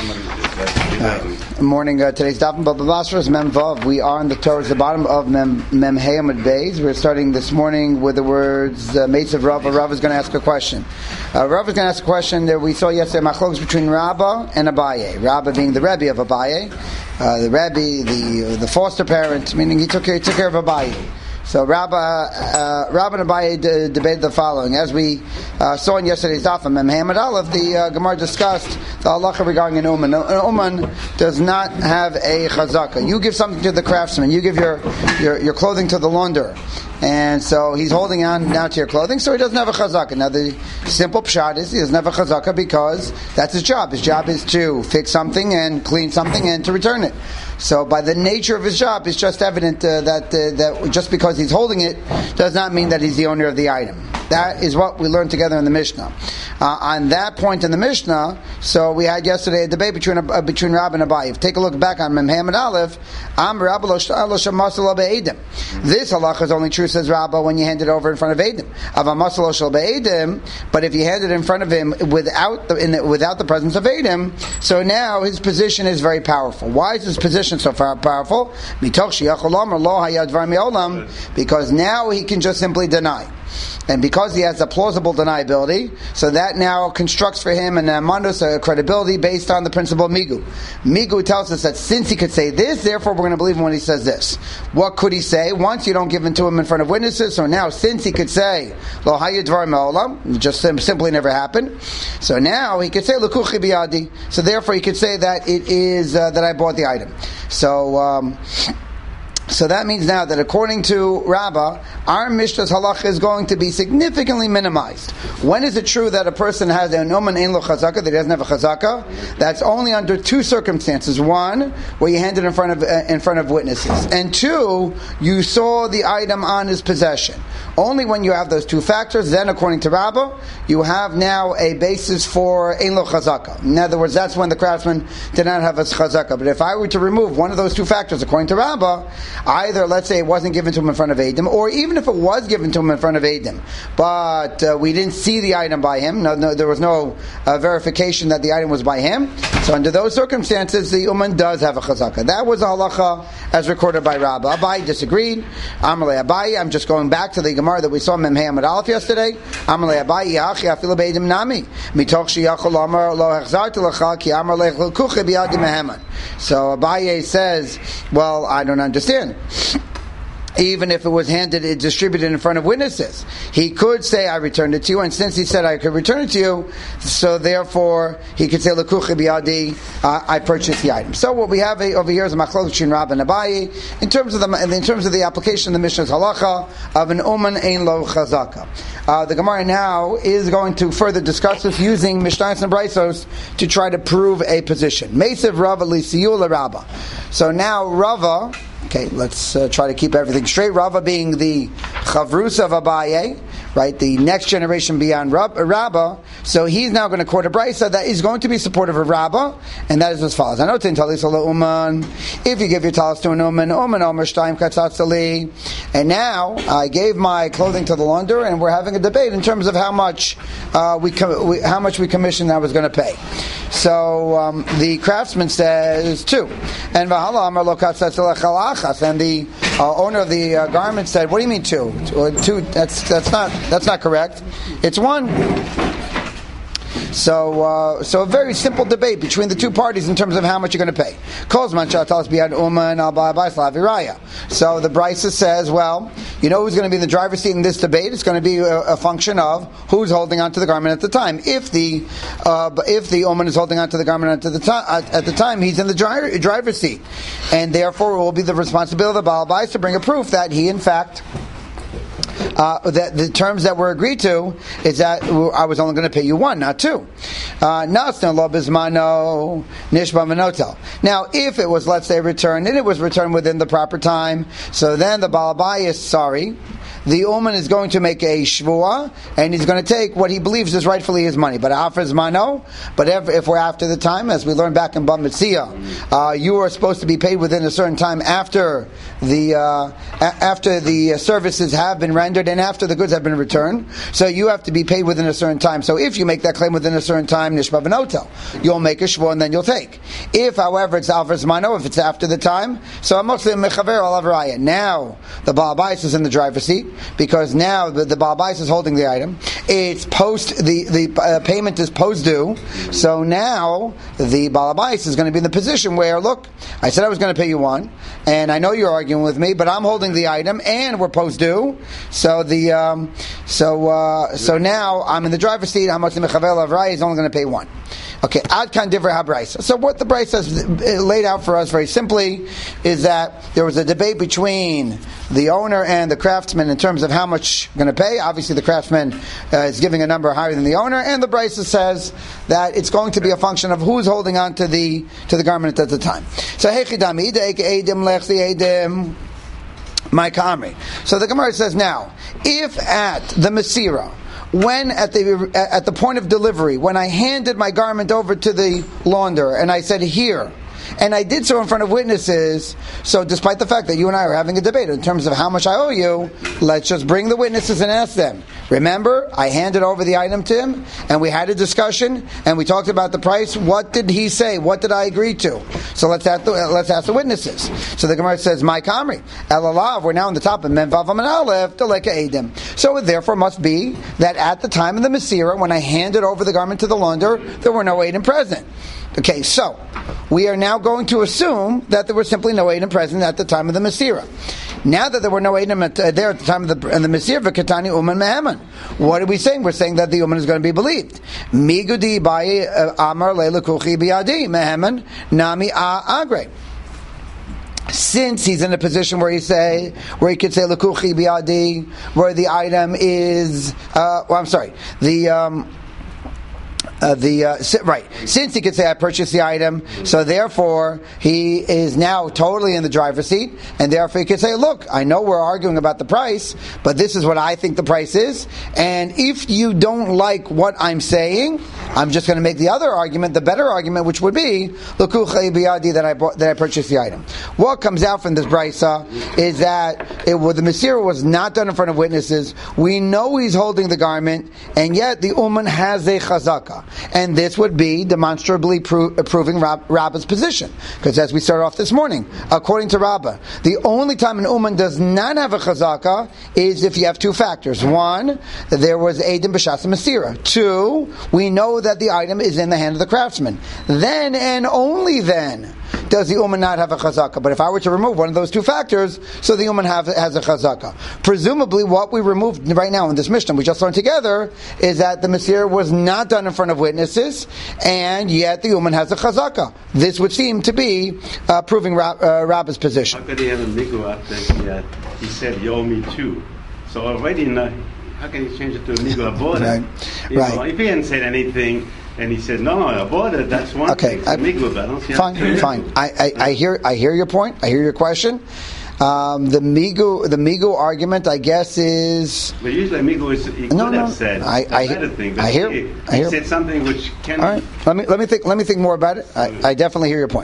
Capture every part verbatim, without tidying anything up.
Good morning. Uh, today's Daf Baba Basra is Mem Vav. We are on the towards the bottom of Mem Mem Hayamid Beis. We're starting this morning with the words uh, Mates of Rav. Rav is going to ask a question. Uh, Rav is going to ask a question that we saw yesterday. Machlokes between Rabbah and Abaye. Rabbah being the Rebbe of Abaye, uh, the Rebbe, the the foster parent, meaning he took care, he took care of Abaye. So Rabbah, uh, Rabbah and Abaye d- debated the following. As we uh, saw in yesterday's daf, Mem Hamad Aleph, the uh, Gemara discussed the halacha regarding an uman. An uman does not have a chazaka. You give something to the craftsman. You give your your, your clothing to the launderer. And so he's holding on now to your clothing, so he doesn't have a chazaka. Now the simple pshat is he doesn't have a chazaka because that's his job. His job is to fix something and clean something and to return it. So by the nature of his job, it's just evident uh, that uh, that just because he's holding it does not mean that he's the owner of the item. That is what we learned together in the Mishnah. Uh, on that point in the Mishnah, so we had yesterday a debate between uh, between Rabbah and Abaye. Take a look back on Mem Hamad Aleph. Am Rabbah lo shamasal be'edim. This halacha is only true, says Rabbah, when you hand it over in front of Edim. Avamasal lo shel be'edim. But if you hand it in front of him without the, in the without the presence of Edim, so now his position is very powerful. Why is his position so far powerful? Because now he can just simply deny. And because he has a plausible deniability, so that now constructs for him an amandos, a credibility based on the principle of migu. Migu tells us that since he could say this, therefore we're going to believe him when he says this. What could he say? Once you don't give it to him in front of witnesses, so now since he could say lo hayyu dvar me'olam, just simply never happened. So now he could say lukuchi biyadi. So therefore he could say that it is uh, that I bought the item. So. Um, So that means now that according to Rabbah, our Mishnah's halacha is going to be significantly minimized. When is it true that a person has an uman ein lo chazaka, that he doesn't have a chazaka? That's only under two circumstances. One, where you hand it in front of uh, in front of witnesses, and two, you saw the item on his possession. Only when you have those two factors, then according to Rabbah, you have now a basis for ein lo chazaka. In other words, that's when the craftsman did not have a chazaka. But if I were to remove one of those two factors, according to Rabbah, either, let's say, it wasn't given to him in front of Adam, or even if it was given to him in front of Adam, but uh, we didn't see the item by him, no, no, there was no uh, verification that the item was by him, so under those circumstances, the uman does have a chazaka. That was a halacha as recorded by Rabbah. Abaye disagreed. Amalei Abaye, I'm just going back to the Gemara that we saw in Mem Hamad Aleph yesterday. Amalei Abaye, yachi afilu be'edim nami, mitoch sheyachol amar lo hechzarti lecha ki amar lech l'kuche biyadi meheman. So Abaye says, well, I don't understand. Even if it was handed, it distributed in front of witnesses, he could say, I returned it to you, and since he said I could return it to you, so therefore he could say, L'kuchi biyadi, uh, I purchased the item. So what we have over here is a machlok between Rabbah and Abaye in terms of the in terms of the application of the Mishnah's halacha of an uman ein lo chazaka. Uh, the Gemara now is going to further discuss this using Mishnayos and Braisos to try to prove a position. Meisiv Rabbah lisiyul Rabbah. So now Rabbah. Okay, let's uh, try to keep everything straight. Rabbah being the chavrus of Abaye, right, the next generation beyond Rab- Rabbah. So he's now going to quote a brisa that is going to be supportive of Rabbah, and that is as follows. If you give your talis to an uman, uman omer shtayim katzatzali, and now I gave my clothing to the launderer, and we're having a debate in terms of how much uh, we, com- we how much we commissioned I was going to pay. So um, the craftsman says two, and v'hala amar lo katzatzalei. And the uh, owner of the uh, garment said, "What do you mean two? Two? two that's that's not that's not correct. It's one." So, uh, so a very simple debate between the two parties in terms of how much you're going to pay. So the Brisa says, well, you know who's going to be in the driver's seat in this debate? It's going to be a, a function of who's holding onto the garment at the time. If the uh, if the Oman is holding onto the garment at the time, at the time he's in the driver, driver's seat, and therefore it will be the responsibility of the Baal Bais to bring a proof that he in fact. Uh, that the terms that were agreed to is that I was only going to pay you one, not two. Uh, now, if it was, let's say, returned, and it was returned within the proper time, so then the Baal Bais is sorry. the Uman is going to make a shvuah, and he's going to take what he believes is rightfully his money. But offers mano. But if, if we're after the time, as we learned back in Bava Metzia, uh, you are supposed to be paid within a certain time after the uh, a- after the services have been rendered and after the goods have been returned. So you have to be paid within a certain time. So if you make that claim within a certain time, nishma v'notel, you'll make a shvuah and then you'll take. If, however, it's offers mano, if it's after the time, so I'm mostly mechaver alav raya. Now the Baal Bais is in the driver's seat because now the, the Baal Bais is holding the item. It's post the the uh, payment is post due. So now the Baal Bais is going to be in the position where, look, I said I was going to pay you one, and I know you're arguing with me, but I'm holding the item and we're post due. So the um, so uh, so now I'm in the driver's seat. How much the mechaver alav raya is only going to pay one. Okay, ad kan divrei habraisa. So what the Braisa has laid out for us very simply is that there was a debate between the owner and the craftsman in terms of how much you're going to pay. Obviously, the craftsman uh, is giving a number higher than the owner, and the Braisa says that it's going to be a function of who's holding on to the to the garment at the time. So hechidami deik edim lechli edim my kamri. So the Gemara says now, if at the Masira, when at the at the point of delivery, when I handed my garment over to the launder and I said, here, and I did so in front of witnesses, so despite the fact that you and I are having a debate in terms of how much I owe you, let's just bring the witnesses and ask them. Remember, I handed over the item to him, and we had a discussion, and we talked about the price. What did he say? What did I agree to? So let's ask the, let's ask the witnesses. So the Gemara says, my kamri, elalav, we're now on the top of men vavam and aleph, deleka edim. So it therefore must be that at the time of the Masira, when I handed over the garment to the launder, there were no edim present. Okay, so we are now going to assume that there were simply no Eidim present at the time of the Masira. Now that there were no Eidim at, uh, there at the time of the, uh, the Masira, v'katani uman meheman. What are we saying? We're saying that the uman is going to be believed. Migudi bai amar le'lekuchi biadi meheman nami a agre. Since he's in a position where he say, where he could say lekuchi biadi, where the item is, uh, well, I'm sorry, the. Um, Uh, the uh, right, since he could say I purchased the item, so therefore he is now totally in the driver's seat, and therefore he could say, look, I know we're arguing about the price, but this is what I think the price is, and if you don't like what I'm saying, I'm just going to make the other argument, the better argument, which would be l'kuchei biyadi, that I bought, that I purchased the item. What comes out from this brisa is that it, well, the Masira was not done in front of witnesses. We know he's holding the garment, and yet the uman has a chazaka. And this would be demonstrably pro- proving Rab- Rabbah's position. Because as we started off this morning, according to Rabbah, the only time an uman does not have a chazaka is if you have two factors. One, there was Eidim b'shas Masira. Two, we know that the item is in the hand of the craftsman. Then and only then does the uman not have a chazaka. But if I were to remove one of those two factors, so the uman have, has a chazaka. Presumably what we removed right now in this Mishnah we just learned together is that the Masira was not done in front of witnesses, and yet the uman has a chazaka. This would seem to be uh, proving Rab, uh, Rabbah's position. How could he have a migu after he, uh, he said, you owe me two? So already, in the, how can he change it to a migu aborda? Right. You right. know, if he hadn't said anything, and he said, no, I aborted, that's one okay. thing. I, migu, I don't see fine, fine. I, I, I hear I hear your point. I hear your question. Um, the migu the migu argument, I guess, is. But usually migu is he no, could no. have said I, a I, better thing. But I hear. He, I hear. he said something which can. All right. Let me let me think. Let me think more about it. I, I definitely hear your point.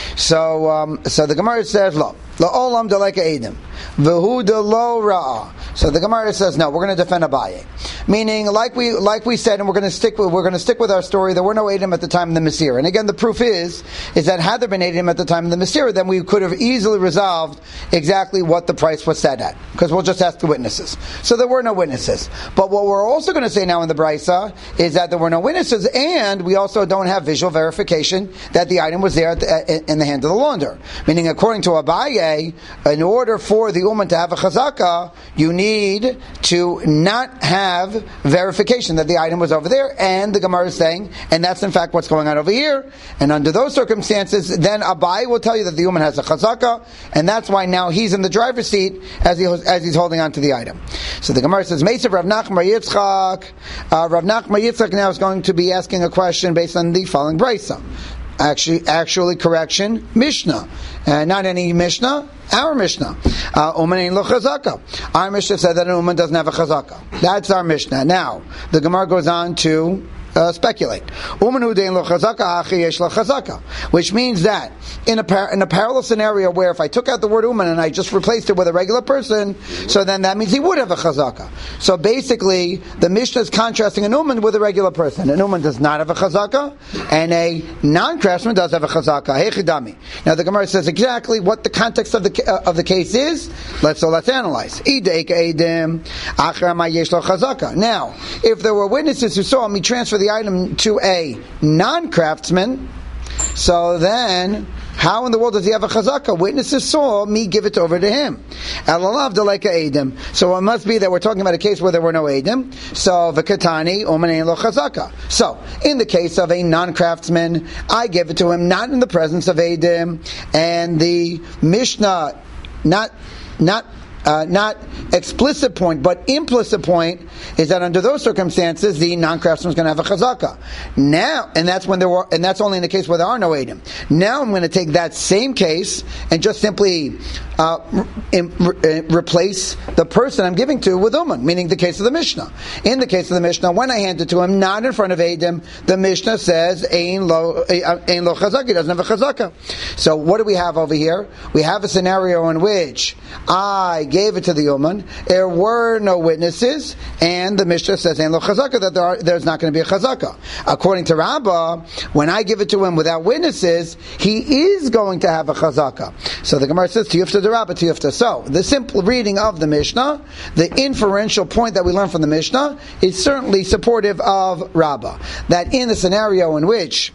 So um, so the Gemara says, "Lo la'olam deleka edim v'hu delo ra'ah." So the Gemara says, "No, we're going to defend Abaye," meaning like we like we said, and we're going to stick with we're going to stick with our story. There were no edim at the time of the Masira, and again, the proof is is that had there been edim at the time of the Masira, then we could have easily resolved exactly what the price was set at, because we'll just ask the witnesses. So there were no witnesses. But what we're also going to say now in the Brisa is that there were no witnesses, and we also don't have visual verification that the item was there at the, in the hand of the launder. Meaning, according to Abaye, in order for the uman to have a chazaka, you need to not have verification that the item was over there, and the Gemara is saying, and that's in fact what's going on over here, and under those circumstances, then Abaye will tell you that the uman has a chazaka, and that's why now he's in the driver's seat as he as he's holding on to the item. So the Gemara says, Meisav Rav Nachman Yitzchak. Uh, Rav Nachman Yitzchak now is going to be asking a question based on the following brisa. Actually, actually, correction, Mishnah, uh, not any Mishnah, Our Mishnah, uh, Uman ein lo chazaka. Our Mishnah said that an Uman doesn't have a chazaka. That's our Mishnah. Now, the Gemara goes on to Uh, speculate. Which means that in a par- in a parallel scenario where if I took out the word uman and I just replaced it with a regular person, so then that means he would have a chazaka. So basically, the Mishnah is contrasting an uman with a regular person. An uman does not have a chazaka, and a non-craftsman does have a chazaka. Hechidami. Now the Gemara says exactly what the context of the uh, of the case is. Let's so let's analyze. Now, if there were witnesses who saw me transfer the item to a non-craftsman, so then how in the world does he have a chazaka? Witnesses saw me give it over to him. So it must be that we're talking about a case where there were no edim. So v'katani uman ein lo chazaka. So in the case of a non-craftsman, I give it to him not in the presence of edim, and the Mishnah not not. Uh, not explicit point, but implicit point is that under those circumstances, the non-craftsman is going to have a chazaka. Now, and that's when there were, and that's only in the case where there are no edim. Now, I'm going to take that same case and just simply uh, in, re, replace the person I'm giving to with uman, meaning the case of the Mishnah. In the case of the Mishnah, when I hand it to him, not in front of edim, the Mishnah says ein lo ein lo chazaka. He doesn't have a chazaka. So, what do we have over here? We have a scenario in which I gave it to the uman. There were no witnesses, and the Mishnah says "Ein lo chazaka," that there are, there's not going to be a chazaka. According to Rabbah, when I give it to him without witnesses, he is going to have a chazaka. So the Gemara says "Tiyufta de Rabbah, tiyufta." So the simple reading of the Mishnah, the inferential point that we learn from the Mishnah, is certainly supportive of Rabbah. That in the scenario in which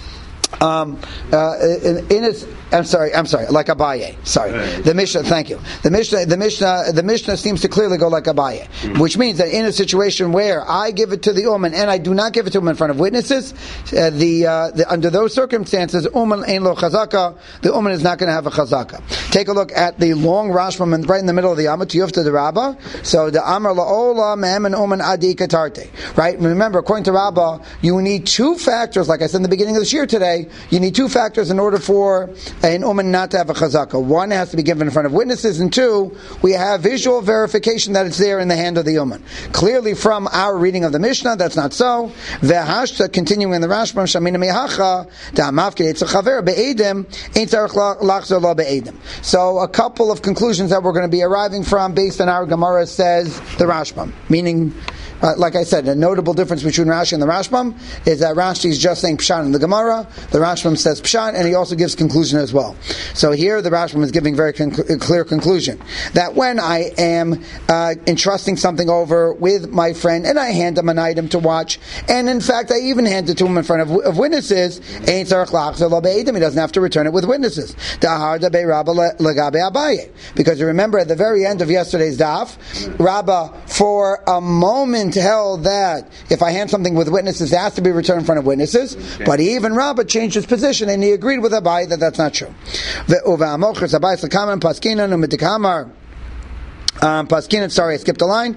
Um, uh, in, in its, I'm sorry, I'm sorry, like Abaye. Sorry, right. The Mishnah. Thank you. The Mishnah, the Mishnah, the Mishnah seems to clearly go like Abaye, mm-hmm. which means that in a situation where I give it to the uman and I do not give it to him in front of witnesses, uh, the, uh, the under those circumstances, uman ein lo chazaka. The uman is not going to have a chazaka. Take a look at the long Rashbam right in the middle of the Amud Tiyufta de Rabbah. So the Amar laola mem and uman adi katarte. Right. Remember, according to Rabbah, you need two factors. Like I said in the beginning of this year today. You need two factors in order for an uman not to have a chazaka. One has to be given in front of witnesses, and two, we have visual verification that it's there in the hand of the uman. Clearly, from our reading of the Mishnah, that's not so. Ve'hashta, continuing in the Rashbam, shamina mehacha da'amavke etzachaver be'edim ein tzarich lachzor lo be'edim. So, a couple of conclusions that we're going to be arriving from based on our Gemara says the Rashbam, meaning. Uh, like I said, a notable difference between Rashi and the Rashbam is that Rashi is just saying Pshat in the Gemara, the Rashbam says Pshat, and he also gives conclusion as well. So here the Rashbam is giving very con- clear conclusion, that when I am uh, entrusting something over with my friend, and I hand him an item to watch, and in fact I even hand it to him in front of, of witnesses, he doesn't have to return it with witnesses. Because you remember at the very end of yesterday's daf, Rabbah, for a moment, held that if I hand something with witnesses, it has to be returned in front of witnesses. Okay. But even Rabbah changed his position and he agreed with Abai that that's not true. Um, Paskin, sorry, I skipped a line.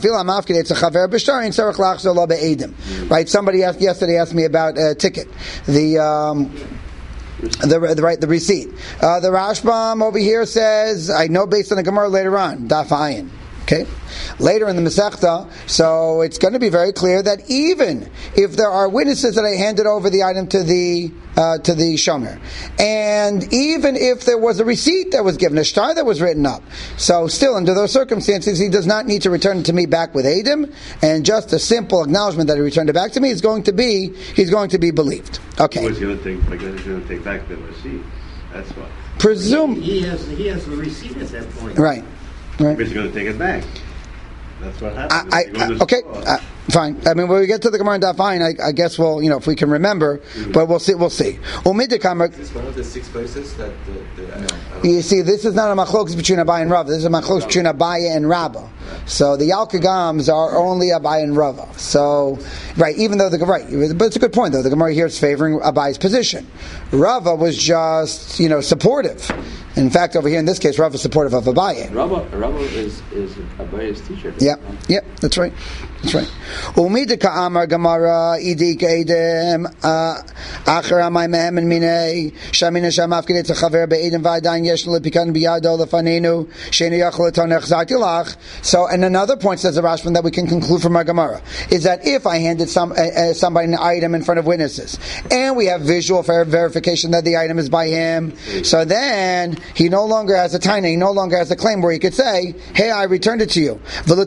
Right? Somebody asked, yesterday asked me about a ticket. The um, The, the right the receipt. Uh, the Rashbam over here says, I know based on the Gemara later on, Daf Ayin. Okay. Later in the Masechta, so it's going to be very clear that even if there are witnesses that I handed over the item to the uh, to the shomer, and even if there was a receipt that was given, a shtar that was written up, so still under those circumstances, he does not need to return it to me back with edim, and just a simple acknowledgement that he returned it back to me is going to be he's going to be believed. Okay. He's going to take, like, he's going to take back the receipt. That's what. Presume he, he has he has the receipt at that point. Right. Right. He's going to take it back. That's what happens. I, I, okay, uh, fine. I mean, when we get to the Gemara and Daf Ayin, I, I guess we'll, you know, if we can remember, mm-hmm. but we'll see. We'll see. Is this one of the six places that? The, the, I know, I you see, this is not a machlokes between Abai and Rav. This is a machlokes between Abai and Rabbah. So the Yalkagams are only Abai and Rava. So, right, even though the right, but it's a good point though. The Gemara here is favoring Abai's position. Rava was just, you know, supportive. In fact, over here in this case, Rava is supportive of Abaye. Rava, Rava is is Abaye's teacher. Yeah, yeah, that's right. That's right. Umidika Amar Gemara Idik Edem Achara My Mehem and Mine Shamina Shamafkid Chaver Be'edem Vadain Yesh Lepikan Biyado Lefanenu Sheni Yachol Tonech Zartilach. So, and another point says the Rashban that we can conclude from our Gemara is that if I handed some uh, uh, somebody an item in front of witnesses and we have visual ver- verification that the item is by him, so then he no longer has a taina, he no longer has a claim where he could say, "Hey, I returned it to you."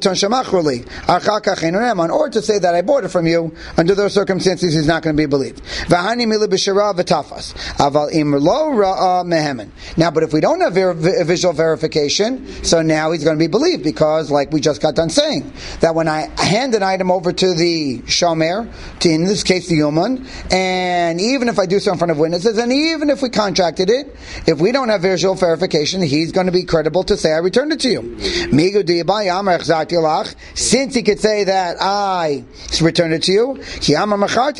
Or to say that I bought it from you, under those circumstances, he's not going to be believed. Now, but if we don't have ver- visual verification, so now he's going to be believed, because, like we just got done saying, that when I hand an item over to the shomer, to, in this case the Yuman, and even if I do so in front of witnesses, and even if we contracted it, if we don't have visual verification, he's going to be credible to say I returned it to you. Since he could say that I returned it to you, so the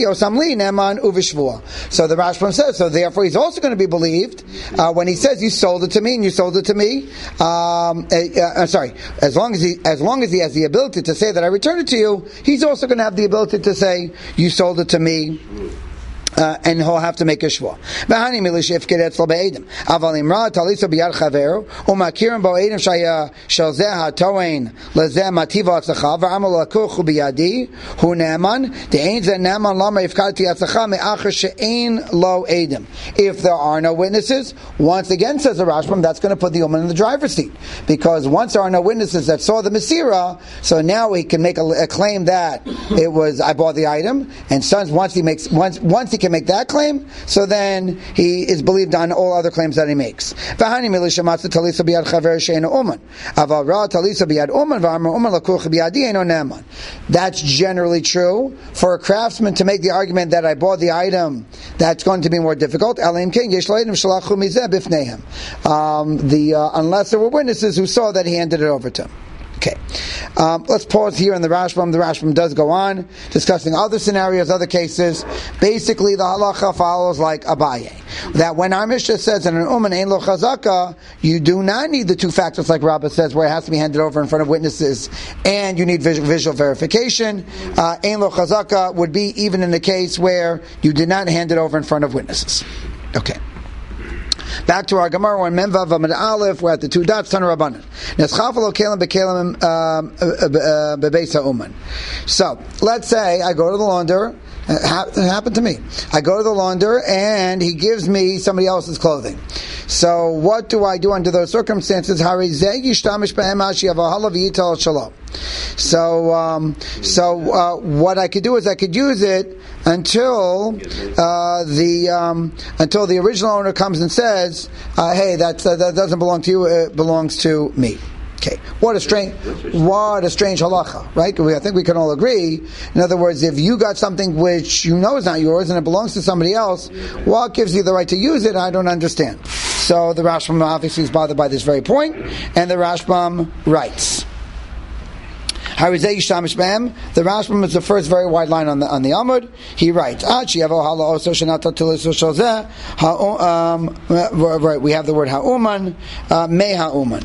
Rashbam says, so therefore he's also going to be believed uh, when he says you sold it to me and you sold it to me. Um, uh, uh, sorry, as long as he as long as he has the ability to say that I returned it to you, he's also going to have the ability to say you sold it to me. Uh, and he'll have to make a shvua. If there are no witnesses, once again, says the Rashbam, that's going to put the woman in the driver's seat, because once there are no witnesses that saw the Masira, so now he can make a, a claim that it was I bought the item, and sons once he makes once once he can make that claim, so then he is believed on all other claims that he makes. That's generally true for a craftsman to make the argument that I bought the item. That's going to be more difficult. Um, the uh, unless there were witnesses who saw that he handed it over to him. Okay, um, let's pause here in the Rashbam. The Rashbam does go on discussing other scenarios, other cases. Basically, the halacha follows like Abaye, that when our Mishnah says in an uman ein lo chazaka, you do not need the two factors like Rabbah says, where it has to be handed over in front of witnesses, and you need visual, visual verification. Uh, ein lo chazaka would be even in the case where you did not hand it over in front of witnesses. Okay. Back to our Gemara, when Memvav Amid Aleph, we're at the two dots, Tana Rabbanan. Neschafalo kelim bekelim bebeisa uman. So, let's say I go to the launder, it happened to me. I go to the launder and he gives me somebody else's clothing. So, what do I do under those circumstances? So, um, so uh, what I could do is I could use it until uh, the um, until the original owner comes and says, uh, "Hey, that's, uh, that doesn't belong to you; it belongs to me." Okay, what a strange, what a strange halacha, right? I think we can all agree. In other words, if you got something which you know is not yours and it belongs to somebody else, what gives you the right to use it? I don't understand. So the Rashbam obviously is bothered by this very point, and the Rashbam writes. The Rashbam is the first very wide line on the on the Amud. He writes, um, right, we have the word ha'uman, uh, me ha'uman.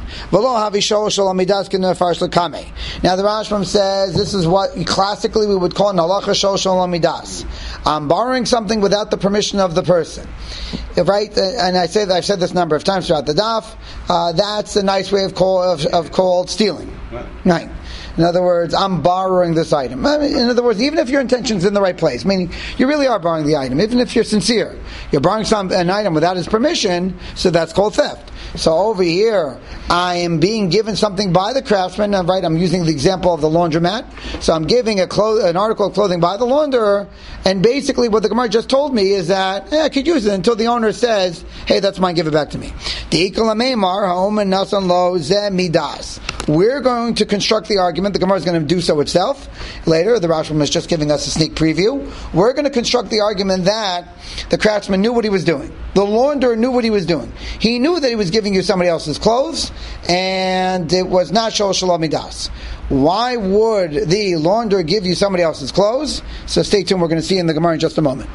Now the Rashbam says this is what classically we would call nalacha shol shalom midas. I'm borrowing something without the permission of the person. Right, and I say that I've said this a number of times throughout the daf. Uh, that's a nice way of call of, of called stealing. Right. In other words, I'm borrowing this item. I mean, in other words, even if your intention's in the right place, meaning you really are borrowing the item, even if you're sincere, you're borrowing some an item without his permission, so that's called theft. So over here, I am being given something by the craftsman. Right, I'm using the example of the laundromat. So I'm giving a clo- an article of clothing by the launderer, and basically what the Gemara just told me is that eh, I could use it until the owner says, "Hey, that's mine. Give it back to me." we're going to construct the argument. The Gemara is going to do so itself later. The Rashbam is just giving us a sneak preview. We're going to construct the argument that the craftsman knew what he was doing. The launderer knew what he was doing. He knew that he was giving you somebody else's clothes, and it was not shol shalom midas. Why would the launderer give you somebody else's clothes? So stay tuned. We're going to see in the Gemara in just a moment.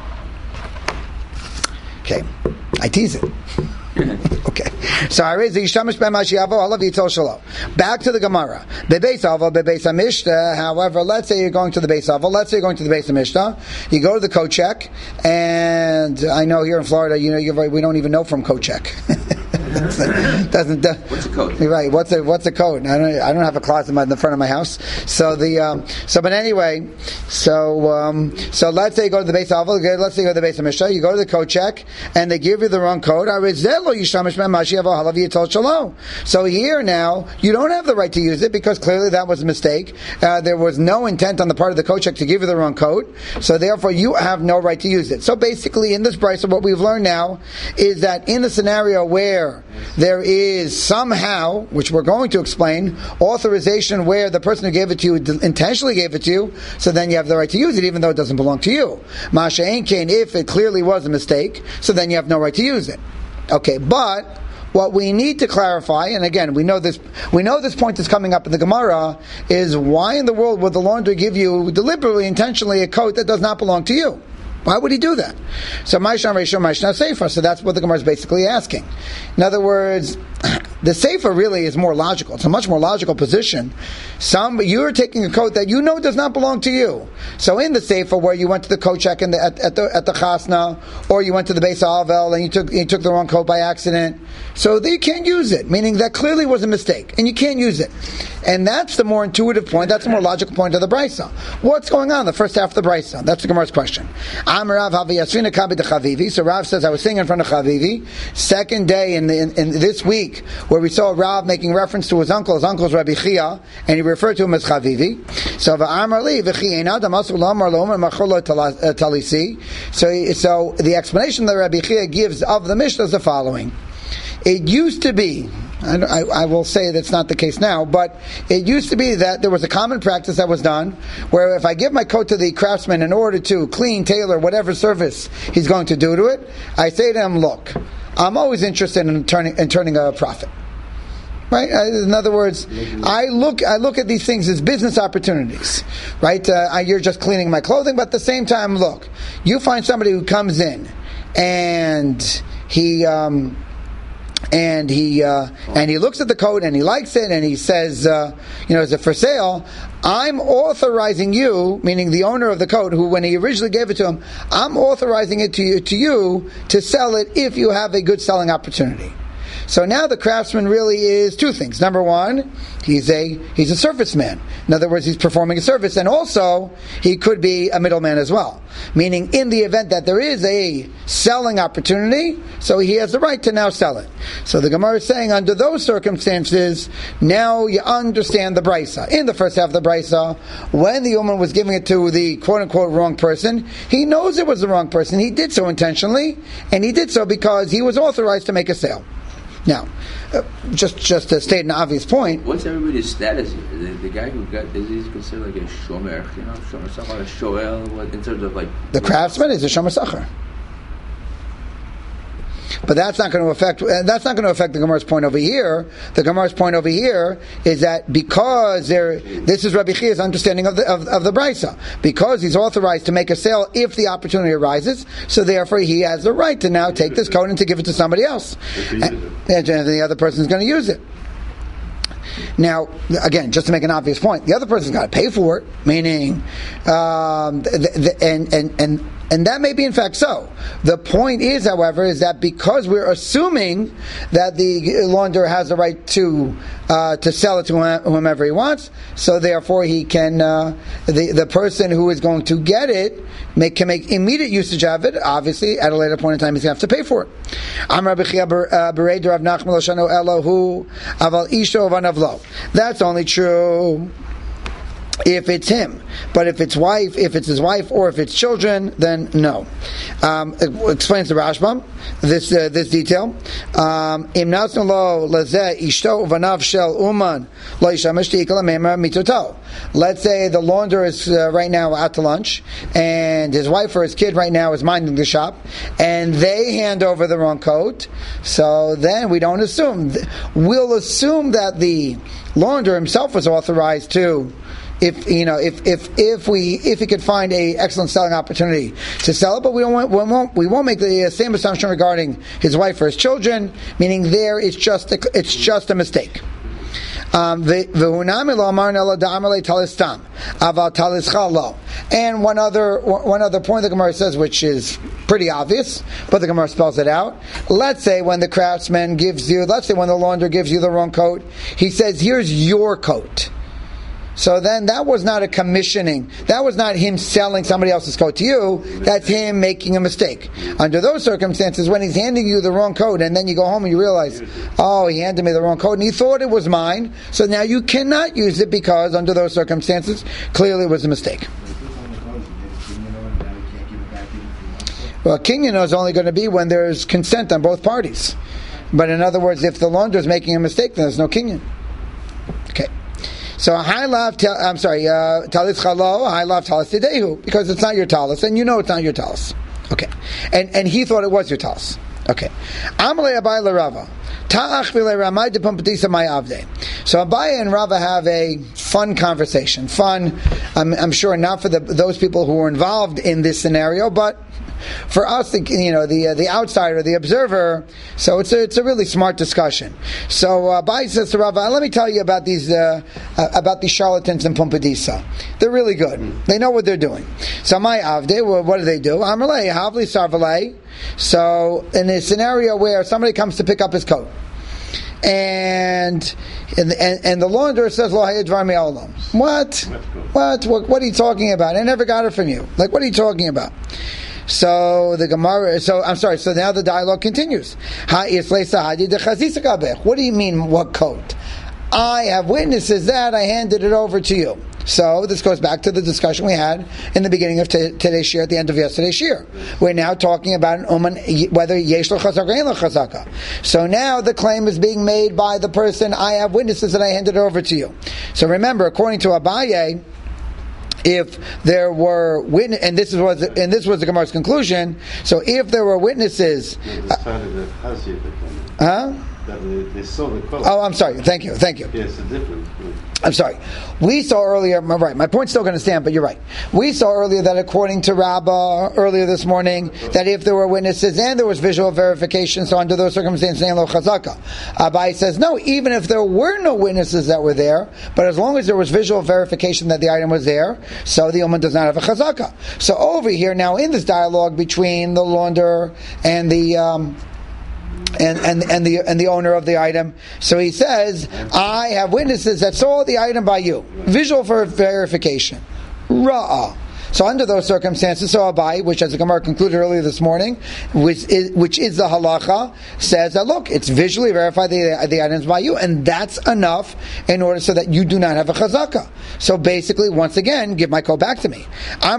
Okay, I tease it. Okay, so I raise the Yishtamish Ben Mashiavo Alav Yitzol Shalom. Back to the Gemara. Bebeis Ava, Bebeis Hamishta. However, let's say you're going to the Beis Ava. Let's say you're going to the Beis Hamishta. You go to the coat check, and I know here in Florida, you know, you're, we don't even know from coat check. Doesn't uh, what's a code? Right? What's a what's a code? I don't I don't have a closet in the front of my house. So the um, so but anyway, so um, so let's say you go to the Beis Ava. Let's say you go to the Beis Hamishta. You go to the code check, and they give you the wrong code. So here now you don't have the right to use it because clearly that was a mistake. Uh, there was no intent on the part of the code check to give you the wrong code. So therefore you have no right to use it. So basically, in this brisa, what we've learned now is that in the scenario where there is somehow, which we're going to explain, authorization where the person who gave it to you intentionally gave it to you, so then you have the right to use it even though it doesn't belong to you. Masha Ein Kain, if it clearly was a mistake, so then you have no right to use it. Okay, but what we need to clarify, and again, we know this we know this point is coming up in the Gemara, is why in the world would the launderer give you deliberately, intentionally a coat that does not belong to you? Why would he do that? So Maishan Reishon Maishna Sefer. So that's what the Gemara is basically asking. In other words, the Sefer really is more logical. It's a much more logical position. Some you're taking a coat that you know does not belong to you. So in the Sefer, where you went to the coat check in the, at, at the at the Chasna, or you went to the Beis Avel and you took you took the wrong coat by accident, so that you can't use it. Meaning that clearly was a mistake, and you can't use it. And that's the more intuitive point. That's the more logical point of the brisa. What's going on in the first half of the brisa? That's the Gemara's question. Am Rav Havi Yasrina Kabi de Chavivi. So Rav says, I was sitting in front of Chavivi. Second day in, the, in, in this week, where we saw Rav making reference to his uncle. His uncle's Rabbi Chia, and he referred to him as Chavivi. So V'amar li v'chi einad amasul lamar lomer macholo talisi. So so the explanation that Rabbi Chia gives of the Mishnah is the following. It used to be, I, I, I will say that's not the case now, but it used to be that there was a common practice that was done, where if I give my coat to the craftsman in order to clean, tailor, whatever service he's going to do to it, I say to him, look, I'm always interested in turning, in turning a profit. Right? In other words, I look I look at these things as business opportunities. Right? Uh, I, you're just cleaning my clothing, but at the same time, look, you find somebody who comes in and he... Um, And he uh, and he looks at the coat and he likes it and he says, uh, you know, is it for sale? I'm authorizing you, meaning the owner of the coat, who when he originally gave it to him, I'm authorizing it to you to you to sell it if you have a good selling opportunity. So now the craftsman really is two things. Number one, he's a he's a service man. In other words, he's performing a service, and also he could be a middleman as well. Meaning, in the event that there is a selling opportunity, so he has the right to now sell it. So the Gemara is saying, under those circumstances, now you understand the brisa. In the first half of the brisa, when the woman was giving it to the quote-unquote wrong person, he knows it was the wrong person. He did so intentionally, and he did so because he was authorized to make a sale. Now, uh, just just to state an obvious point. What's everybody's status? The, the guy who got, is he considered like a shomer, you know, shomer sachar, a shoel, what, in terms of like... The craftsman is a shomer sachar. But that's not going to affect. Uh, that's not going to affect the Gemara's point over here. The Gemara's point over here is that because there, this is Rabbi Chia's understanding of the of, of the brisa. Because he's authorized to make a sale if the opportunity arises, so therefore he has the right to now take this coat and to give it to somebody else, and, and the other person is going to use it. Now, again, just to make an obvious point, the other person's got to pay for it. Meaning, um, the, the, and and and. And that may be in fact so. The point is, however, is that because we're assuming that the launderer has the right to uh, to sell it to whomever he wants, so therefore he can uh, the the person who is going to get it make, can make immediate usage of it. Obviously, at a later point in time, he's going to have to pay for it. Am Rabbi Chia bereid Rav Nachman Loshano Elohu Aval Isho Vanavlo. That's only true if it's him. But if it's wife, if it's his wife, or if it's children, then no. Um, it explains the Rashbam this uh, this detail. Im nasnu lo lezeh ishto uvanav shel uman lo yishamish tiikal meimah mitoto. Let's say the launderer is uh, right now out to lunch, and his wife or his kid right now is minding the shop, and they hand over the wrong coat. So then we don't assume. We'll assume that the launderer himself was authorized to. If you know, if if if we if he could find a excellent selling opportunity to sell it, but we don't want, we won't we won't make the same assumption regarding his wife or his children. Meaning, there is just a, it's just a mistake. Um, and one other one other point the Gemara says, which is pretty obvious, but the Gemara spells it out. Let's say when the craftsman gives you, let's say when the launderer gives you the wrong coat, he says, "Here's your coat." So then that was not a commissioning. That was not him selling somebody else's coat to you. That's him making a mistake. Under those circumstances, when he's handing you the wrong coat, and then you go home and you realize, oh, he handed me the wrong coat, and he thought it was mine, so now you cannot use it because under those circumstances, clearly it was a mistake. Well, kinyan is only going to be when there's consent on both parties. But in other words, if the launderer is making a mistake, then there's no kinyan. Okay. So high love, I'm sorry, talis chalo, high love talis tidehu, because it's not your talis, and you know it's not your talis. Okay, and and he thought it was your talis. Okay, Amalei Abai LeRava, Ta'ach v'le Ramai de Pumpatisa my Avde. So Abai and Rava have a fun conversation. Fun, I'm, I'm sure not for the, those people who were involved in this scenario, but for us, the, you know, the uh, the outsider, the observer, so it's a, it's a really smart discussion. So uh, Abai says to Rava, let me tell you about these uh, uh, about these charlatans in Pumbedisa. They're really good. They know what they're doing. So my Avde, well, what do they do? Amalei Havli Sarvalei. So in a scenario where somebody comes to pick up his coat, and and and, and the launderer says, "Lo hayadvar me'olam." What? What? What? What are you talking about? I never got it from you. Like, what are you talking about? So the Gemara. So I'm sorry. So now the dialogue continues. What do you mean? What coat? I have witnesses that I handed it over to you. So this goes back to the discussion we had in the beginning of t- today's shir, at the end of yesterday's shir. We're now talking about an uman, whether yesh lo chazaka or ein lo chazaka. So now the claim is being made by the person, I have witnesses that I handed it over to you. So remember, according to Abaye, if there were witness, and this was and this was the Gemara's conclusion. So if there were witnesses, uh, huh? They saw the coat. Oh, I'm sorry. Thank you. Thank you. Yes, a difference. I'm sorry. We saw earlier, right, my point's still going to stand, but you're right. We saw earlier that according to Rabbah, earlier this morning, that if there were witnesses and there was visual verification, so under those circumstances, Ein lo chazaka. Abai says, no, even if there were no witnesses that were there, but as long as there was visual verification that the item was there, so the Uman does not have a chazaka. So over here, now in this dialogue between the launderer and the... Um, And, and and the and the owner of the item. So he says, I have witnesses that saw the item by you. Visual for verification. Ra'ah. So under those circumstances, so Abai, which as the Gemara concluded earlier this morning, which is, which is the halacha, says that look, it's visually verified the, the items by you, and that's enough in order so that you do not have a chazaka. So basically, once again, give my coat back to me.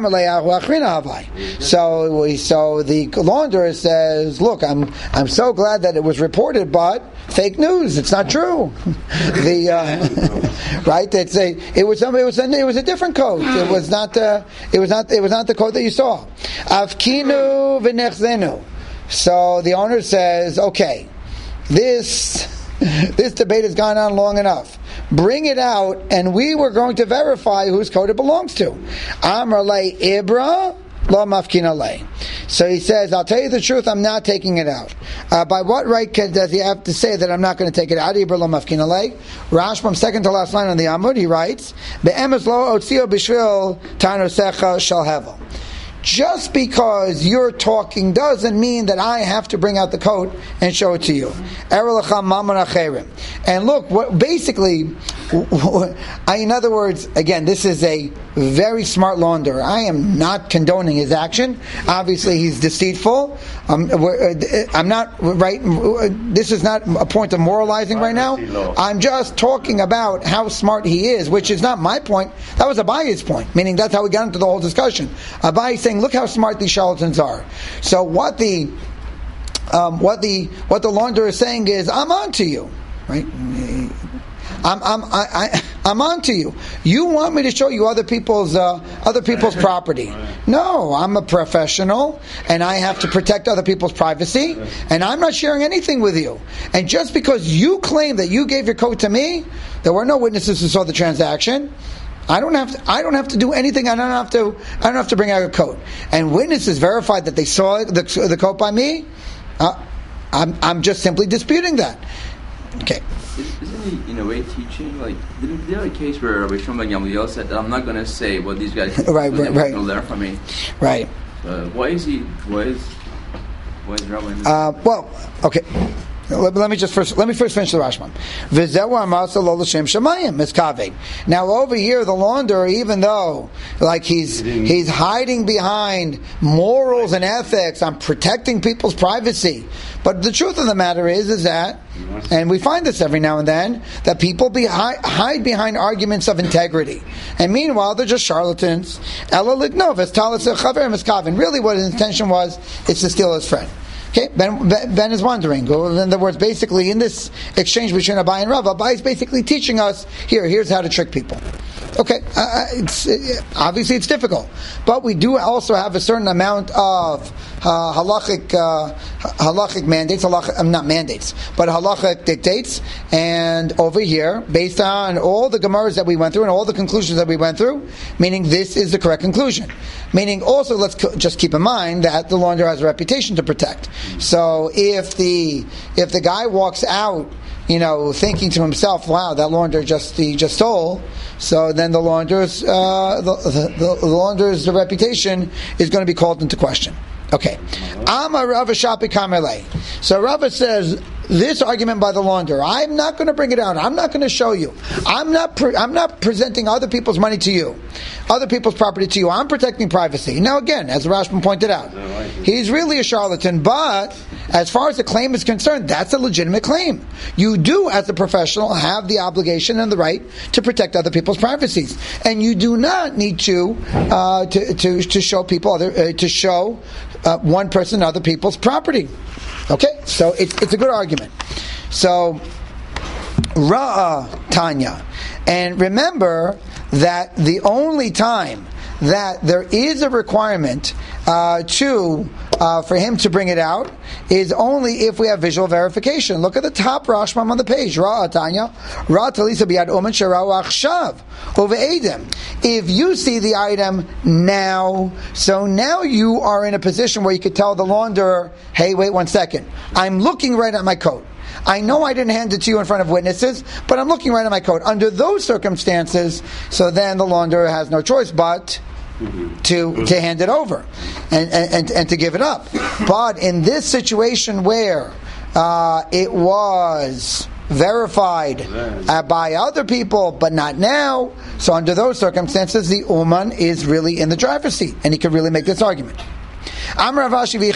So, so the launderer says, look, I'm I'm so glad that it was reported, but fake news. It's not true. the uh, right? It's a it was it was a, it was a different coat. It was not uh, it was not it was not the coat that you saw. Avkinu v'nechzenu. So the owner says, okay, this this debate has gone on long enough. Bring it out, and we were going to verify whose coat it belongs to. Amar lei ibra. Lo mafkina lei. So he says, I'll tell you the truth, I'm not taking it out. Uh, by what right can, does he have to say that I'm not going to take it out? Ibra lo mafkina lei. Rashbam, second to last line on the Amud, he writes, Be'emes lo otzio b'shvil tarnosecha shel hevel. Just because you're talking doesn't mean that I have to bring out the coat and show it to you. And look, what, basically, I, in other words, again, this is a very smart launderer. I am not condoning his action. Obviously, he's deceitful. Um, I'm not right. This is not a point of moralizing right now. I'm just talking about how smart he is, which is not my point. That was Abaye's point, meaning that's how we got into the whole discussion. Abaye saying, "Look how smart these charlatans are." So what the um, what the what the launderer is saying is, "I'm on to you." Right? I'm I'm I, I, I'm on to you. You want me to show you other people's uh, other people's property? No, I'm a professional, and I have to protect other people's privacy, and I'm not sharing anything with you. And just because you claim that you gave your coat to me, there were no witnesses who saw the transaction. I don't have to. I don't have to do anything. I don't have to. I don't have to bring out a coat. And witnesses verified that they saw the, the coat by me. Uh, I'm I'm just simply disputing that. Okay. Isn't he, in a way, teaching, like, didn't there a case where Rabbi Shlomo Gamliel said that I'm not going to say what these guys right, right, right. will learn from me? Right. Uh, why is he, why is, why is Rabbi... Uh, well, okay. Let, let me just first, let me first finish the Rashman. Now over here, the launderer, even though, like, he's, he's hiding behind morals and ethics, I'm protecting people's privacy. But the truth of the matter is, is that, and we find this every now and then, that people be, hide behind arguments of integrity. And meanwhile, they're just charlatans. Really what his intention was, is to steal his friend. Okay, Ben, Ben is wondering. In other words, basically, in this exchange between Abaye and Rav, Abaye is basically teaching us, here, here's how to trick people. Okay, uh, it's, uh, obviously it's difficult, but we do also have a certain amount of uh, halachic uh, halachic mandates, halachic, um, not mandates, but halachic dictates. And over here, based on all the Gemaras that we went through and all the conclusions that we went through, meaning this is the correct conclusion. Meaning, also, let's co- just keep in mind that the launderer has a reputation to protect. So if the if the guy walks out, you know, thinking to himself, "Wow, that launderer just he just stole," so then the launderer's uh, the, the, the launderer's reputation is going to be called into question. Okay, Amar Rava Shapi Kamerle. So Rava says this argument by the launderer, I'm not going to bring it out. I'm not going to show you. I'm not. Pre- I'm not presenting other people's money to you, other people's property to you. I'm protecting privacy. Now, again, as Rashman pointed out, he's really a charlatan. But as far as the claim is concerned, that's a legitimate claim. You do, as a professional, have the obligation and the right to protect other people's privacies, and you do not need to uh, to, to to show people other uh, to show. Uh, one person other people's property. Okay, so it's it's a good argument. So Ra'a Tanya, and remember that the only time that there is a requirement uh, to uh, for him to bring it out is only if we have visual verification. Look at the top Rashbam on the page. Ra'a Tanya, Ra'a Talisa biyad omen shera'u achshav uve'edem. If you see the item now, so now you are in a position where you could tell the launderer, "Hey, wait one second. I'm looking right at my coat. I know I didn't hand it to you in front of witnesses, but I'm looking right at my coat." Under those circumstances, so then the launderer has no choice but to to hand it over and, and, and to give it up. But in this situation where uh, it was verified uh, by other people, but not now, so under those circumstances, the Uman is really in the driver's seat, and he could really make this argument. So Rav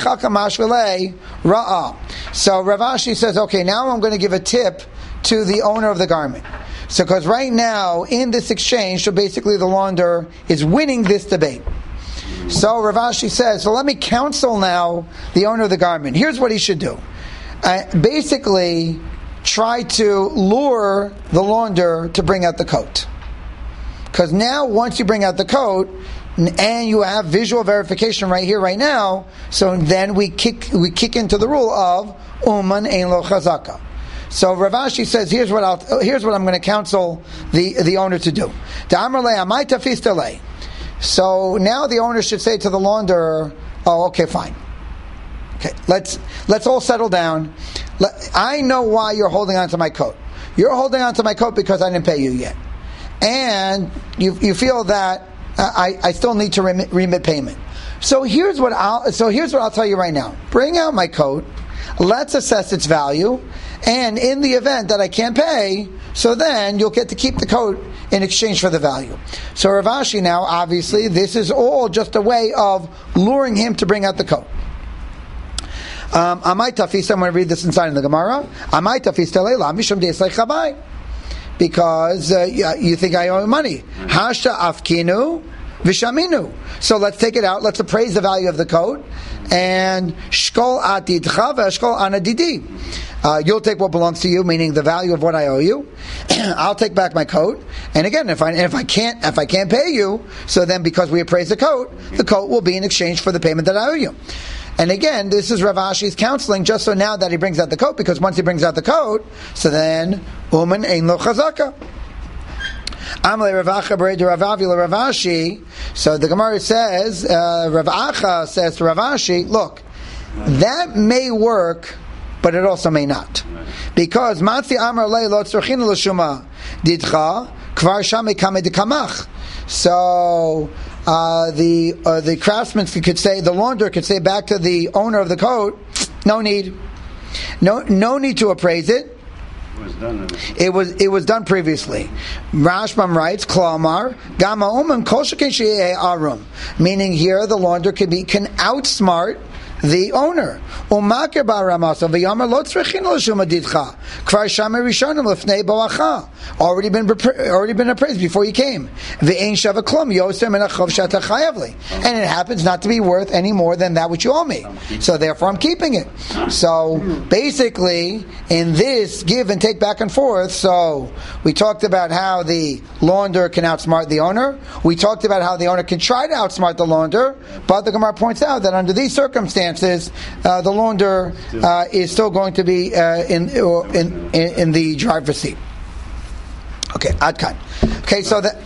Ashi says, okay, now I'm going to give a tip to the owner of the garment. So, because right now, in this exchange, so basically the launderer is winning this debate. So Rav Ashi says, so let me counsel now the owner of the garment. Here's what he should do. Uh, basically, try to lure the launderer to bring out the coat. Because now, once you bring out the coat, and you have visual verification right here, right now, so then we kick we kick into the rule of Uman Ein Lo Chazaka. So Rav Ashi says, here's what I'll, here's what I'm going to counsel the, the owner to do. So now the owner should say to the launderer, "Oh, okay, fine. Okay, let's let's all settle down. Let, I know why you're holding on to my coat. You're holding on to my coat because I didn't pay you yet, and you you feel that I, I still need to remit, remit payment. So here's what I'll so here's what I'll tell you right now. Bring out my coat. let's assess its value, and in the event that I can't pay, so then you'll get to keep the coat in exchange for the value. So Rav Ashi now, obviously, this is all just a way of luring him to bring out the coat. Um, Amai tafisa, I'm going to read this inside in the Gemara. Amai tafisa leila mishum de'eslei chavai. Because uh, you think I owe money. Hasha afkinu vishaminu. So let's take it out. Let's appraise the value of the coat. And shkol atidcha v'shkol anadidi. Uh, you'll take what belongs to you, meaning the value of what I owe you. I'll take back my coat. And again, if I if I can't if I can't pay you, so then because we appraise the coat, the coat will be in exchange for the payment that I owe you. And again, this is Rav Ashi's counseling, just so now that he brings out the coat, because once he brings out the coat, so then uman ein lo chazaka. Amalei Rav Acha b'rei Rav Avi Rav Ashi. So the Gemara says, uh, Rav Acha says to Rav Ashi, look, that may work, but it also may not, because Matzi Amar Lei Lo Tzorchinu L'Shuma Didcha Kvar Shame Kamei Dekamach. So uh, the uh, the craftsman could say, the launderer could say back to the owner of the coat, no need, no no need to appraise it. It was done. It was it was done previously. Rashbam writes, Klamar Gama Uman Kol Sheken Sheyeh Arum, meaning here the launderer can be can outsmart the owner. Umakir ba'ramasa v'yamar lo tzrechin l'shuma didcha kvar shamer rishonim lefnei boacha. Already been already been appraised before you came. V'ein shava klum yoser min achov shata chayavli, and it happens not to be worth any more than that which you owe me. So therefore, I'm keeping it. So basically, in this give and take back and forth, so we talked about how the launderer can outsmart the owner. We talked about how the owner can try to outsmart the launderer, but the Gemara points out that under these circumstances, uh, the launderer uh, is still going to be uh, in, in in in the driver's seat. Okay, Adkan. Okay, so that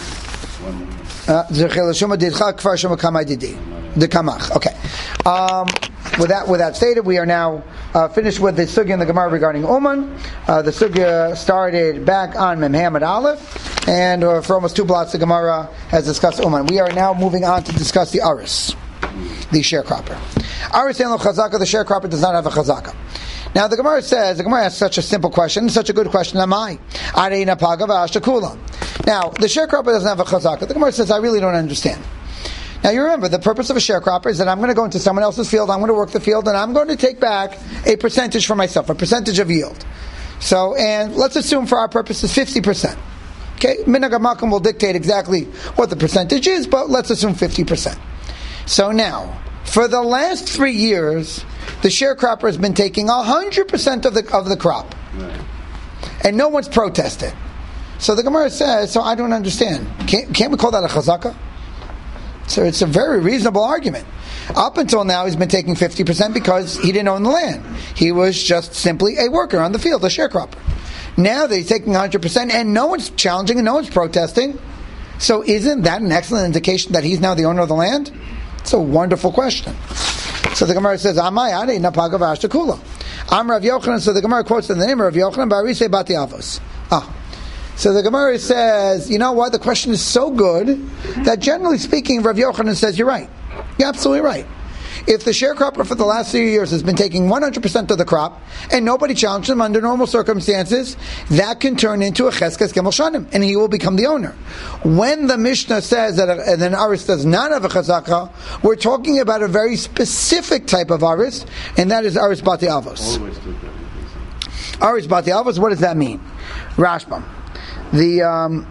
the kamach. Okay. Um, with that, with that stated, we are now uh, finished with the sugya in the Gemara regarding Uman. Uh, the sugya started back on Mem Hamad Aleph, and uh, for almost two blocks, the Gemara has discussed Uman. We are now moving on to discuss the Aris, the sharecropper. Aris and lo chazaka, the sharecropper does not have a chazaka. Now the Gemara says, the Gemara asks such a simple question, such a good question, am I? Now, the sharecropper doesn't have a chazaka. The Gemara says, I really don't understand. Now you remember, the purpose of a sharecropper is that I'm going to go into someone else's field, I'm going to work the field, and I'm going to take back a percentage for myself, a percentage of yield. So, and let's assume for our purposes fifty percent. Okay, Minhag HaMakom will dictate exactly what the percentage is, but let's assume fifty percent. So now, for the last three years, the sharecropper has been taking one hundred percent of the of the crop. Right. And no one's protested. So the Gemara says, so I don't understand. Can't, can't we call that a chazaka? So it's a very reasonable argument. Up until now, he's been taking fifty percent because he didn't own the land. He was just simply a worker on the field, a sharecropper. Now that he's taking one hundred percent and no one's challenging and no one's protesting, so isn't that an excellent indication that he's now the owner of the land? It's a wonderful question. So the Gemara says, Amai adi napaga v'ashtakula. Am Rav Yochanan, so the Gemara quotes in the name of Rav Yochanan, Barise Bati Avos. Ah. So the Gemara says, you know what, the question is so good that generally speaking, Rav Yochanan says, you're right. You're absolutely right. If the sharecropper for the last few years has been taking one hundred percent of the crop and nobody challenged him under normal circumstances, that can turn into a cheskes gemel shanim and he will become the owner. When the Mishnah says that an aris does not have a chazaka, we're talking about a very specific type of aris, and that is aris bati avos. Aris bati avos, what does that mean? Rashbam. The... Um,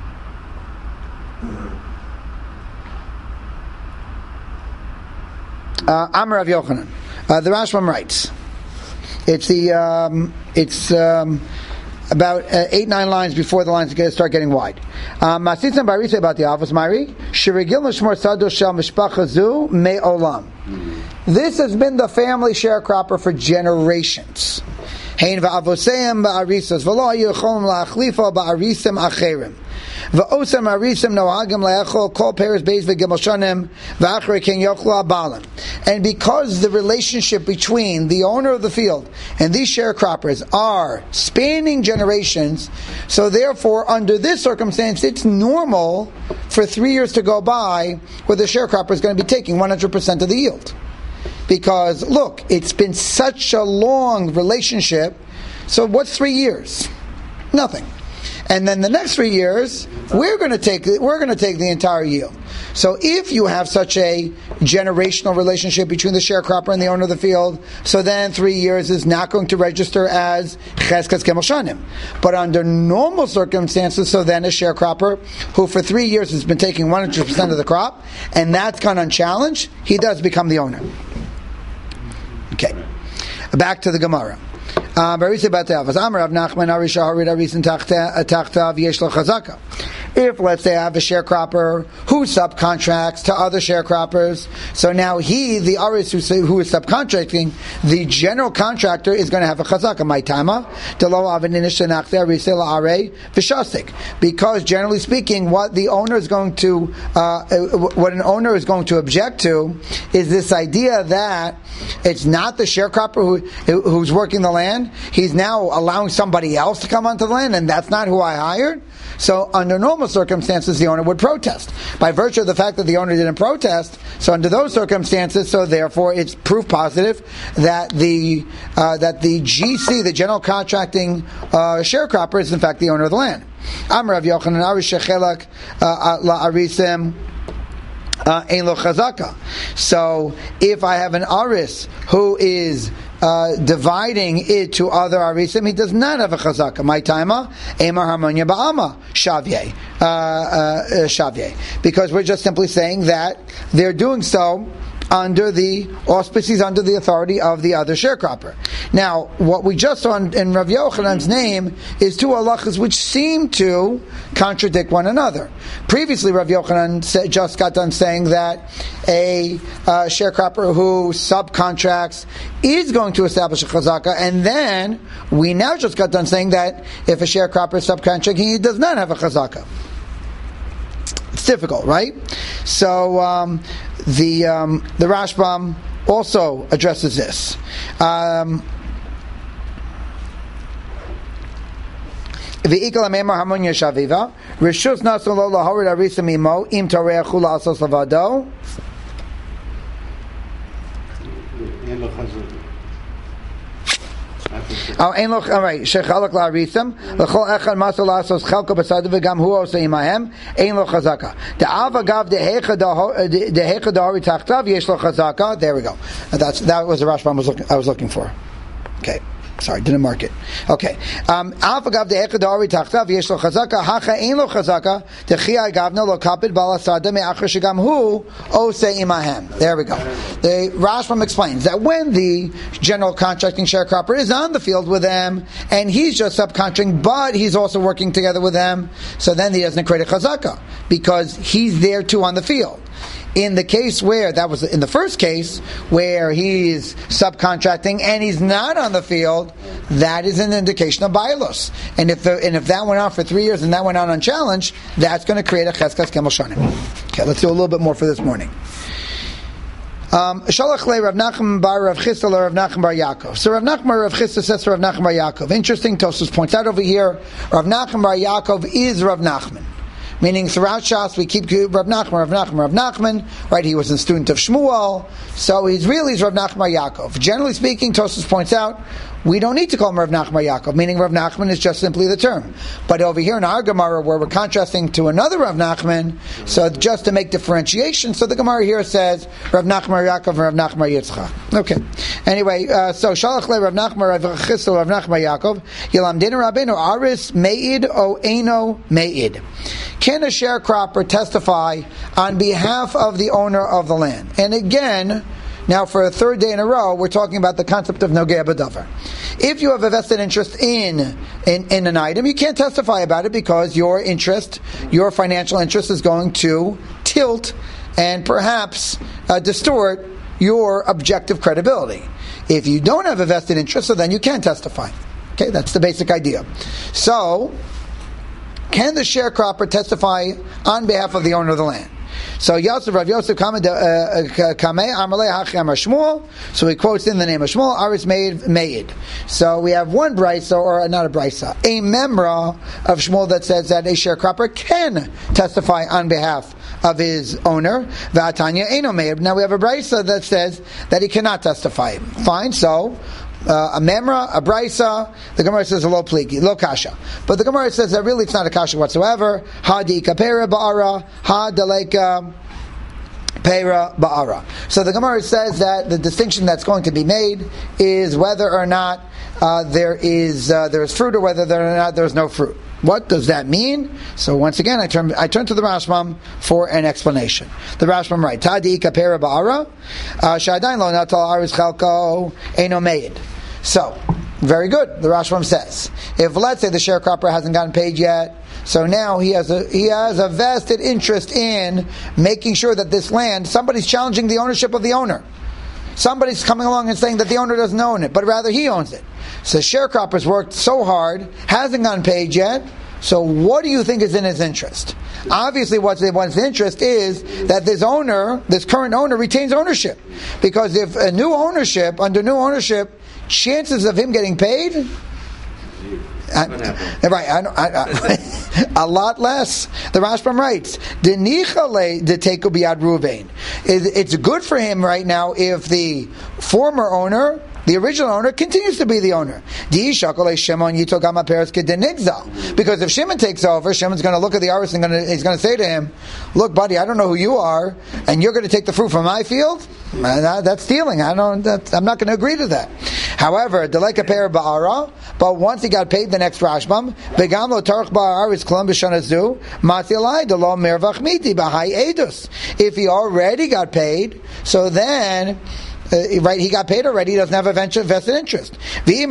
Uh, Amar Rav Yochanan. Uh, the Rashbam writes. It's the um, it's um, about uh, eight nine lines before the lines start getting wide. Masitzan Barisei about the office Mari Shirigil Nishmor Sado Shel Mishpacha Zu Me Olam. This has been the family sharecropper for generations. Hein va'avoseim ba'arisas v'lo yichom la'achlifa ba'arisim acherim. V'osam arisim nohagim la'echol kol peres beis v'gimel shanim v'achrei ken yochlu abalim. And because the relationship between the owner of the field and these sharecroppers are spanning generations, so therefore under this circumstance it's normal for three years to go by where the sharecropper is going to be taking one hundred percent of the yield. Because, look, it's been such a long relationship, so what's three years? Nothing. And then the next three years, we're going to take we're going to take the entire yield. So if you have such a generational relationship between the sharecropper and the owner of the field, so then three years is not going to register as cheskas kemel shanim. But under normal circumstances, so then a sharecropper who for three years has been taking one hundred percent of the crop, and that's gone unchallenged, he does become the owner. Okay, back to the Gemara. If, let's say, I have a sharecropper who subcontracts to other sharecroppers, so now he, the aris who, who is subcontracting, the general contractor is going to have a chazaka. My tama, because generally speaking, what the owner is going to, uh, what an owner is going to object to, is this idea that it's not the sharecropper who, who's working the land. He's now allowing somebody else to come onto the land, and that's not who I hired. So under normal circumstances, the owner would protest. By virtue of the fact that the owner didn't protest, so under those circumstances, so therefore it's proof positive that the uh, that the G C, the general contracting uh, sharecropper, is in fact the owner of the land. Amar Rav Yochanan Arish Shechelak La'arisim Ein Lo Chazaka. So if I have an aris who is Uh, dividing it to other arisim, he does not have a chazaka. My timer, emar harmonia ba'ama shavye, uh, uh, shavye, because we're just simply saying that they're doing so under the auspices, under the authority of the other sharecropper. Now, what we just saw in, in Rav Yochanan's name is two halachas which seem to contradict one another. Previously, Rav Yochanan said, just got done saying that a uh, sharecropper who subcontracts is going to establish a chazaka, and then we now just got done saying that if a sharecropper is subcontracting, he does not have a chazaka. It's difficult, right? So um, the um, the Rashbam also addresses this. Um, V'ikal amemar harmonia shaviva rishus nasu lo lahorid arisa mimo im toreachu la'asos lavado. Oh, ein loch. All right. Shechalak la'arisam l'chol echad maso la'asos chelko b'sadu v'gam hu osa imahem ein lo chazaka. The avagav dehecha dahori tachtav yesh lo chazaka. There we go. That's that was the Rashbam was looking, I was looking for. Okay. Sorry, didn't mark it. Okay. Avagav dehecha dahori tachtav yesh lo chazaka. Hacha ein lo chazaka. Techia gavna lo kapid balasada me'achar shegam hu osa imahem. There we go. The Rashbam explains that when the general contracting sharecropper is on the field with them, and he's just subcontracting, but he's also working together with them, so then he doesn't create a chazaka, because he's there too on the field. In the case where, that was in the first case, where he's subcontracting and he's not on the field, that is an indication of bailos. And if the, and if that went on for three years and that went on unchallenged, that's going to create a cheskas kemel shanim. Okay, let's do a little bit more for this morning. Shalach le Rav Nachman bar Rav Chisda le Rav Nachman bar Yaakov. So Rav Nachman Rav Chisda says to Rav Nachman bar Yaakov. Interesting, Tosfos points out over here, Rav Nachman bar Yaakov is Rav Nachman. Meaning throughout Shas we keep Rav Nachman, Rav Nachman, Rav Nachman, right? He was a student of Shmuel, so he's really is Rav Nachman bar Yaakov. Generally speaking, Tosfos points out, we don't need to call him Rav Nachman bar Yaakov, meaning Rav Nachman is just simply the term. But over here in our Gemara, where we're contrasting to another Rav Nachman, so just to make differentiation, so the Gemara here says Rav Nachman bar Yaakov and Rav Nachman bar Yitzchak. Okay. Anyway, uh, so Shalach le Rav Nachman Rav Chisda Rav Nachman bar Yaakov Yilam Dinu Rabbeinu Aris Meid O Eino Meid. Can a sharecropper testify on behalf of the owner of the land? And again, now for a third day in a row, we're talking about the concept of Nogea B'Davar. If you have a vested interest in, in in an item, you can't testify about it because your interest, your financial interest is going to tilt and perhaps uh, distort your objective credibility. If you don't have a vested interest, so then you can testify. Okay, that's the basic idea. So, can the sharecropper testify on behalf of the owner of the land? So Yosef Rav Yosef Kameh Amalei Hachi Amar Shmuel. So he quotes in the name of Shmuel, Aris Meid Meid. So we have one brisa, or not a brisa, a memra of Shmuel that says that a sharecropper can testify on behalf of his owner. V'atanya eno meir. Now we have a brisa that says that he cannot testify. Fine, so uh, a memra, a brisa. The Gemara says a lo pliki, lo kasha. But the Gemara says that really it's not a kasha whatsoever. Ha di kapera ba'ara, ha daleka pera ba'ara. So the Gemara says that the distinction that's going to be made is whether or not uh, there is uh, there is fruit or whether there or not there is no fruit. What does that mean? So once again, I turn I turn to the Rashbam for an explanation. The Rashbam writes, Tadi kapera ba'ara, shadayin lo natal aris chalko eno meid. So, very good. The Rashbam says, if let's say the sharecropper hasn't gotten paid yet, so now he has a he has a vested interest in making sure that this land, somebody's challenging the ownership of the owner. Somebody's coming along and saying that the owner doesn't own it, but rather he owns it. So sharecropper's worked so hard, hasn't gotten paid yet. So what do you think is in his interest? Obviously what's in his interest is that this owner, this current owner, retains ownership. Because if a new ownership, under new ownership, chances of him getting paid, I, right, I, I, I, a lot less. The Rashbam writes, it's good for him right now if the former owner, the original owner, continues to be the owner. Because if Shimon takes over, Shimon's going to look at the Aris and gonna, he's going to say to him, look buddy, I don't know who you are, and you're going to take the fruit from my field? That's stealing. I don't, that's, I'm not going to agree to that. However, deleka per ba'ara, but once he got paid, the next Rashbam, begam lo tarach ba'aris klam b'shanazu, matilai de lo mervach miti b'hai edus. If he already got paid, so then, Uh, right, he got paid already. He doesn't have a venture vested interest. If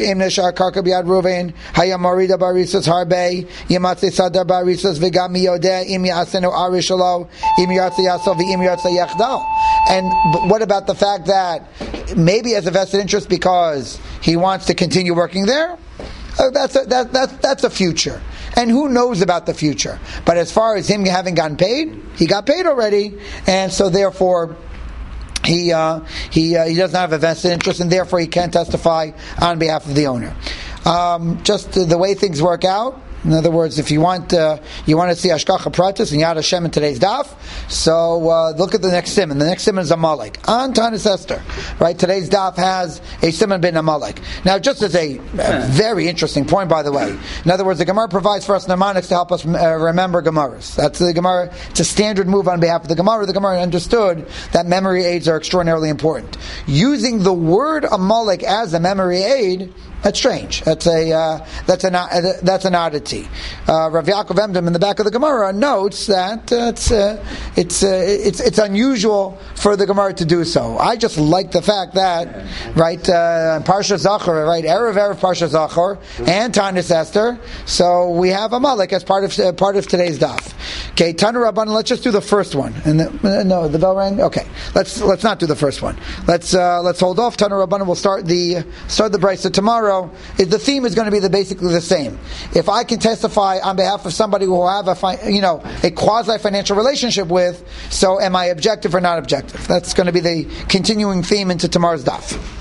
And what about the fact that maybe he has a vested interest because he wants to continue working there? Uh, that's a, that, that, that's a future. And who knows about the future? But as far as him having gotten paid, he got paid already, and so therefore he uh, he uh, he doesn't have a vested interest, and therefore he can't testify on behalf of the owner. Um, just the way things work out. In other words, if you want uh, you want to see Hashgacha Pratis and Yad Hashem in today's daf, so uh, look at the next simon. The next simon is Amalek. On Tanis Esther, right? Today's daf has a simon bin Amalek. Now, just as a, a very interesting point, by the way. In other words, the Gemara provides for us mnemonics to help us uh, remember Gemaras. That's the Gemara. It's a standard move on behalf of the Gemara. The Gemara understood that memory aids are extraordinarily important. Using the word Amalek as a memory aid, that's strange. That's a uh, that's an uh, that's an oddity. Uh, Rav Yaakov Emden in the back of the Gemara notes that uh, it's uh, it's uh, it's it's unusual for the Gemara to do so. I just like the fact that right uh, Parsha Zachor, right Erev Erev Parsha Zachor and Tanis Esther. So we have Amalek as part of uh, part of today's daf. Okay, Tanu Rabban. Let's just do the first one. And the, uh, no, the bell rang. Okay, let's let's not do the first one. Let's uh, let's hold off. Tanu Rabban. We'll start the start the brisa tomorrow. The theme is going to be the, basically the same. If I can testify on behalf of somebody who I have a fi- you know a quasi financial relationship with, so am I objective or not objective? That's going to be the continuing theme into tomorrow's daf.